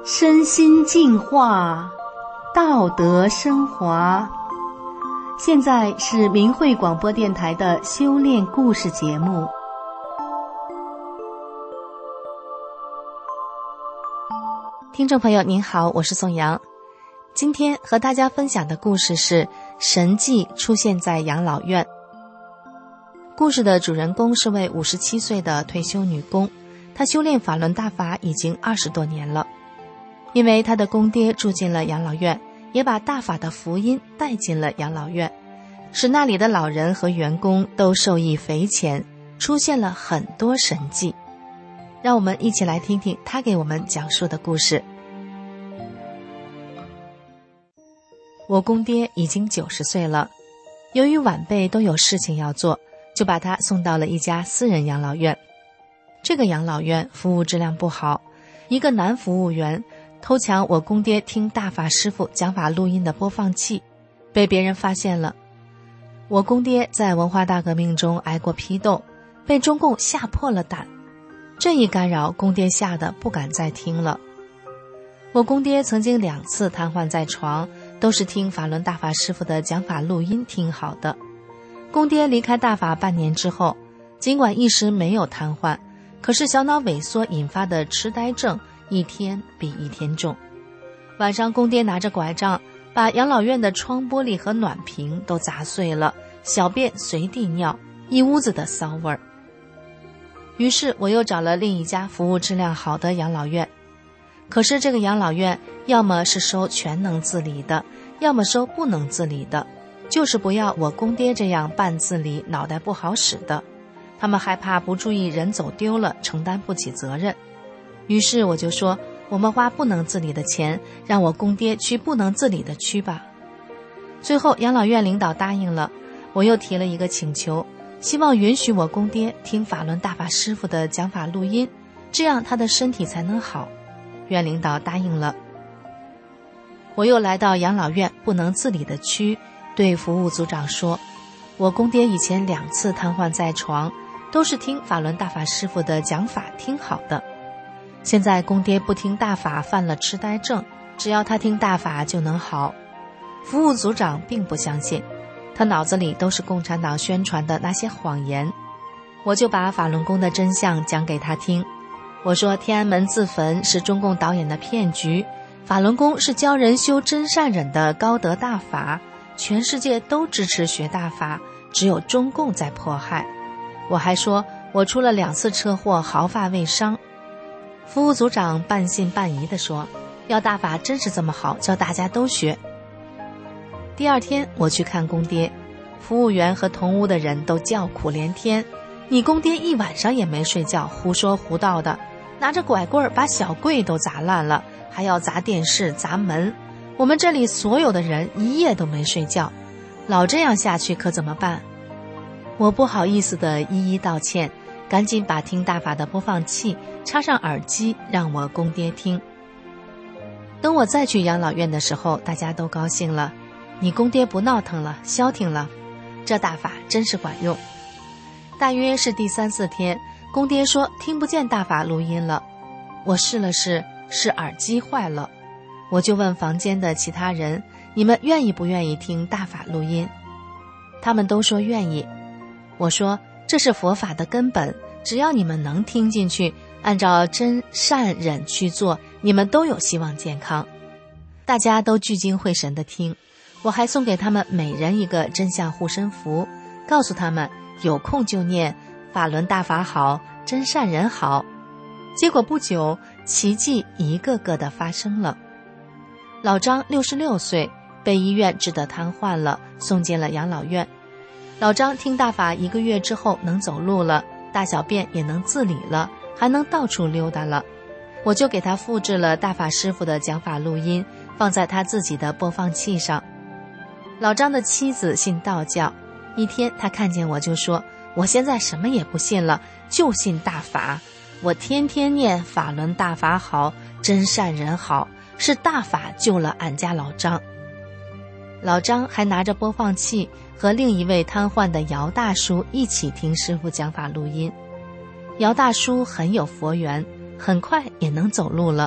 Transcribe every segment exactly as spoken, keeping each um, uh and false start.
身心净化，道德升华。现在是明慧广播电台的修炼故事节目。 听众朋友您好，我是宋阳。今天和大家分享的故事是神迹出现在养老院。故事的主人公是位五十七岁的退休女工，她修炼法轮大法已经二十多年了。因为她的公爹住进了养老院，也把大法的福音带进了养老院，使那里的老人和员工都受益匪浅，出现了很多神迹。让我们一起来听听她给我们讲述的故事。我公爹已经九十岁了，由于晚辈都有事情要做，就把他送到了一家私人养老院。这个养老院服务质量不好，一个男服务员偷抢我公爹听大法师父讲法录音的播放器，被别人发现了。我公爹在文化大革命中挨过批斗，被中共吓破了胆，这一干扰公爹吓得不敢再听了。我公爹曾经两次瘫痪在床，都是听法轮大法师父的讲法录音听好的。公爹离开大法半年之后，尽管一时没有瘫痪，可是小脑萎缩引发的痴呆症一天比一天重。晚上公爹拿着拐杖，把养老院的窗玻璃和暖瓶都砸碎了，小便随地尿，一屋子的骚味儿。于是我又找了另一家服务质量好的养老院，可是这个养老院要么是收全能自理的，要么收不能自理的，就是不要我公爹这样半自理脑袋不好使的，他们害怕不注意人走丢了，承担不起责任。于是我就说，我们花不能自理的钱，让我公爹去不能自理的区吧。最后养老院领导答应了，我又提了一个请求，希望允许我公爹听法轮大法师父的讲法录音，这样他的身体才能好。院领导答应了。我又来到养老院不能自理的区，对服务组长说，我公爹以前两次瘫痪在床，都是听法轮大法师父的讲法听好的。现在公爹不听大法犯了痴呆症，只要他听大法就能好。服务组长并不相信，他脑子里都是共产党宣传的那些谎言。我就把法轮功的真相讲给他听。我说天安门自焚是中共导演的骗局，法轮功是教人修真善忍的高德大法，全世界都支持学大法，只有中共在迫害。我还说我出了两次车祸，毫发未伤。服务组长半信半疑地说，要大法真是这么好，叫大家都学。第二天我去看公爹，服务员和同屋的人都叫苦连天，你公爹一晚上也没睡觉，胡说胡道的，拿着拐棍把小柜都砸烂了，还要砸电视砸门，我们这里所有的人一夜都没睡觉，老这样下去可怎么办？我不好意思地一一道歉，赶紧把听大法的播放器插上耳机让我公爹听。等我再去养老院的时候，大家都高兴了，你公爹不闹腾了，消停了，这大法真是管用。大约是第三四天，公爹说听不见大法录音了，我试了试，是耳机坏了。我就问房间的其他人，你们愿意不愿意听大法录音？他们都说愿意。我说这是佛法的根本，只要你们能听进去，按照真善忍去做，你们都有希望健康。大家都聚精会神地听，我还送给他们每人一个真相护身符，告诉他们有空就念法轮大法好，真善人好。结果不久，奇迹一个个的发生了。老张六十六岁，被医院治得瘫痪了，送进了养老院。老张听大法一个月之后能走路了，大小便也能自理了，还能到处溜达了。我就给他复制了大法师父的讲法录音，放在他自己的播放器上。老张的妻子信道教，一天他看见我就说，我现在什么也不信了，就信大法，我天天念法轮大法好，真善人好，是大法救了俺家老张。老张还拿着播放器和另一位瘫痪的姚大叔一起听师父讲法录音。姚大叔很有佛缘，很快也能走路了，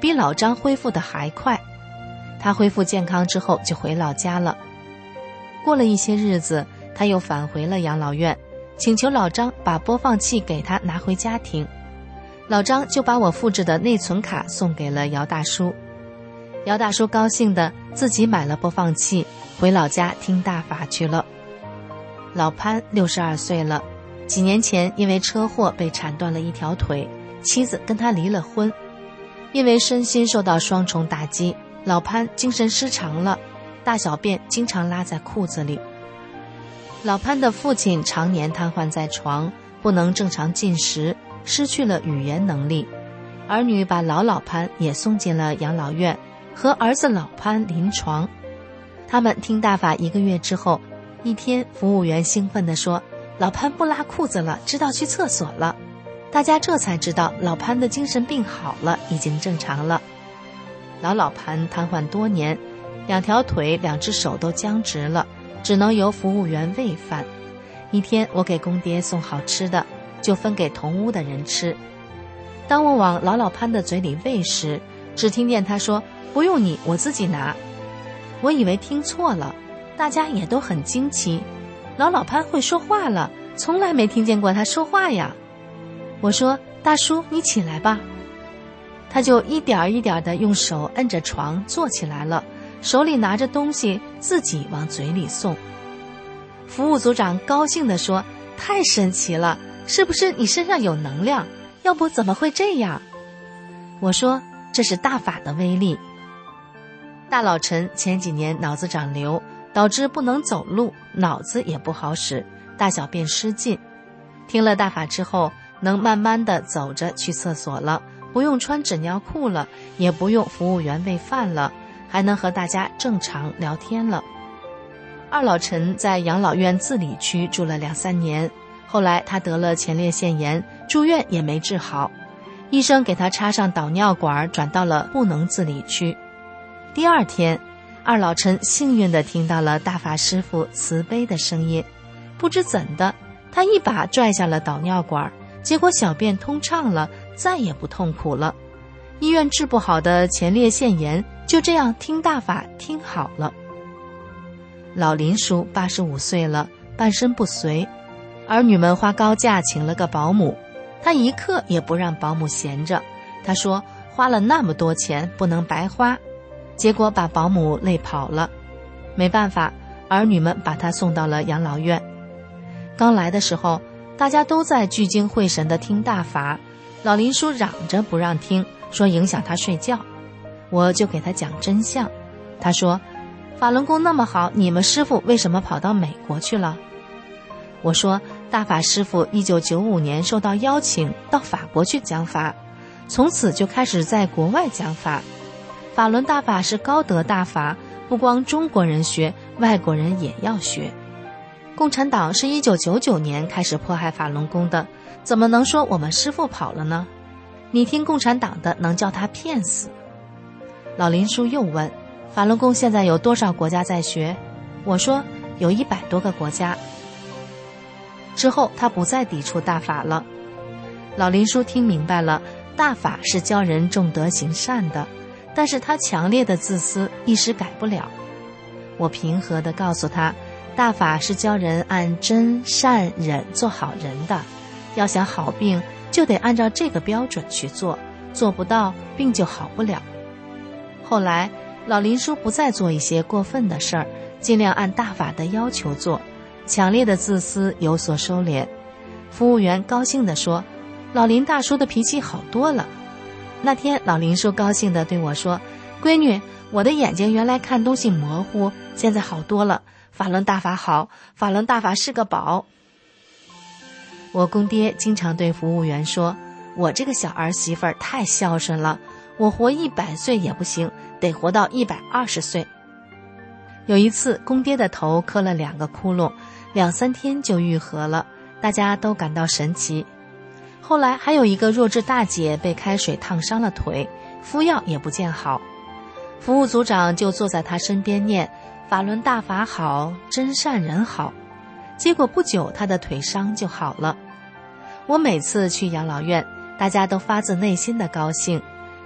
比老张恢复的还快。他恢复健康之后就回老家了。过了一些日子，他又返回了养老院，请求老张把播放器给他拿回家听。老张就把我复制的内存卡送给了姚大叔。姚大叔高兴的自己买了播放器，回老家听大法去了。老潘六十二岁了，几年前因为车祸被铲断了一条腿，妻子跟他离了婚。因为身心受到双重打击，老潘精神失常了，大小便经常拉在裤子里。老潘的父亲常年瘫痪在床，不能正常进食，失去了语言能力。儿女把老老潘也送进了养老院，和儿子老潘临床。他们听大法一个月之后，一天服务员兴奋地说，老潘不拉裤子了，知道去厕所了。大家这才知道老潘的精神病好了，已经正常了。老老潘瘫痪多年，两条腿两只手都僵直了，只能由服务员喂饭。一天我给公爹送好吃的，就分给同屋的人吃。当我往老老潘的嘴里喂时，只听见他说，不用你，我自己拿。我以为听错了，大家也都很惊奇，老老潘会说话了，从来没听见过他说话呀。我说，大叔你起来吧。他就一点一点地用手摁着床坐起来了，手里拿着东西自己往嘴里送。服务组长高兴地说，太神奇了，是不是你身上有能量？要不怎么会这样？我说，这是大法的威力。大老陈前几年脑子长瘤，导致不能走路，脑子也不好使，大小便失禁。听了大法之后，能慢慢地走着去厕所了，不用穿纸尿裤了，也不用服务员喂饭了，还能和大家正常聊天了。二老陈在养老院自理区住了两三年，后来他得了前列腺炎，住院也没治好，医生给他插上导尿管，转到了不能自理区。第二天，二老陈幸运地听到了大法师父慈悲的声音，不知怎的，他一把拽下了导尿管，结果小便通畅了，再也不痛苦了。医院治不好的前列腺炎就这样听大法听好了。老林叔八十五岁了，半身不遂，儿女们花高价请了个保姆，他一刻也不让保姆闲着。他说花了那么多钱不能白花，结果把保姆累跑了。没办法，儿女们把他送到了养老院。刚来的时候，大家都在聚精会神地听大法，老林叔嚷着不让听，说影响他睡觉。我就给他讲真相。他说，法轮功那么好，你们师父为什么跑到美国去了？我说，大法师父一九九五年受到邀请到法国去讲法，从此就开始在国外讲法。法轮大法是高德大法，不光中国人学，外国人也要学。共产党是一九九九年开始迫害法轮功的，怎么能说我们师父跑了呢？你听共产党的，能叫他骗死？老林叔又问，法轮功现在有多少国家在学？我说，有一百多个国家。之后他不再抵触大法了。老林叔听明白了，大法是教人重德行善的，但是他强烈的自私一时改不了。我平和地告诉他，大法是教人按真善忍做好人的，要想好病就得按照这个标准去做，做不到病就好不了。后来老林叔不再做一些过分的事儿，尽量按大法的要求做，强烈的自私有所收敛。服务员高兴地说，老林大叔的脾气好多了。那天老林叔高兴地对我说，闺女，我的眼睛原来看东西模糊，现在好多了，法轮大法好，法轮大法是个宝。我公爹经常对服务员说，我这个小儿媳妇儿太孝顺了，我活一百岁也不行，得活到一百二十岁。有一次公爹的头磕了两个窟窿，两三天就愈合了，大家都感到神奇。后来还有一个弱智大姐被开水烫伤了腿，敷药也不见好，服务组长就坐在她身边念法轮大法好，真善人好，结果不久她的腿伤就好了。我每次去养老院，大家都发自内心的高兴，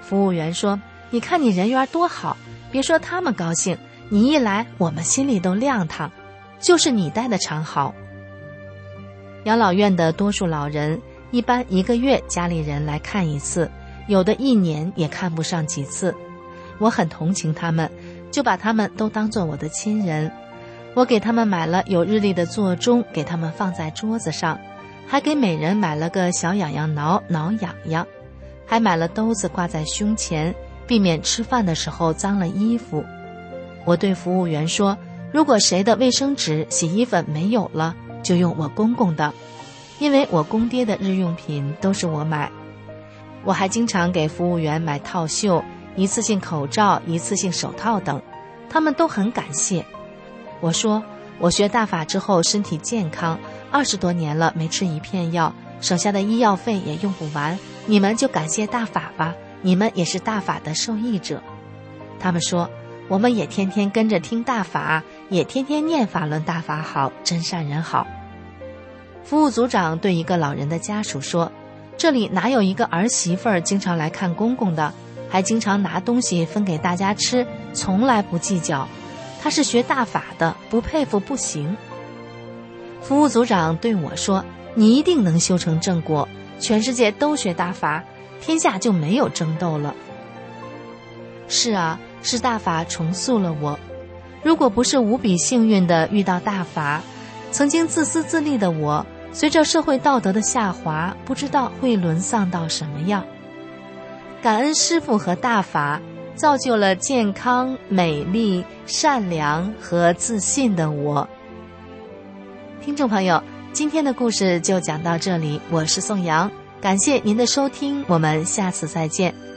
服务员说，你看你人缘多好，别说他们高兴，你一来我们心里都亮堂，就是你待的常好。养老院的多数老人一般一个月家里人来看一次，有的一年也看不上几次。我很同情他们，就把他们都当作我的亲人。我给他们买了有日历的座钟，给他们放在桌子上，还给每人买了个小痒痒挠挠痒痒，还买了兜子挂在胸前，避免吃饭的时候脏了衣服。我对服务员说，如果谁的卫生纸、洗衣粉没有了，就用我公公的，因为我公爹的日用品都是我买。我还经常给服务员买套袖、一次性口罩、一次性手套等，他们都很感谢。我说，我学大法之后身体健康，二十多年了没吃一片药，省下的医药费也用不完，你们就感谢大法吧，你们也是大法的受益者。他们说，我们也天天跟着听大法，也天天念法论大法好，真善人好。服务组长对一个老人的家属说，这里哪有一个儿媳妇儿经常来看公公的，还经常拿东西分给大家吃，从来不计较。他是学大法的，不佩服不行。服务组长对我说，你一定能修成正果，全世界都学大法，天下就没有争斗了。是啊，是大法重塑了我。如果不是无比幸运地遇到大法，曾经自私自利的我，随着社会道德的下滑，不知道会沦丧到什么样。感恩师父和大法，造就了健康、美丽、善良和自信的我。听众朋友，今天的故事就讲到这里，我是宋阳，感谢您的收听，我们下次再见。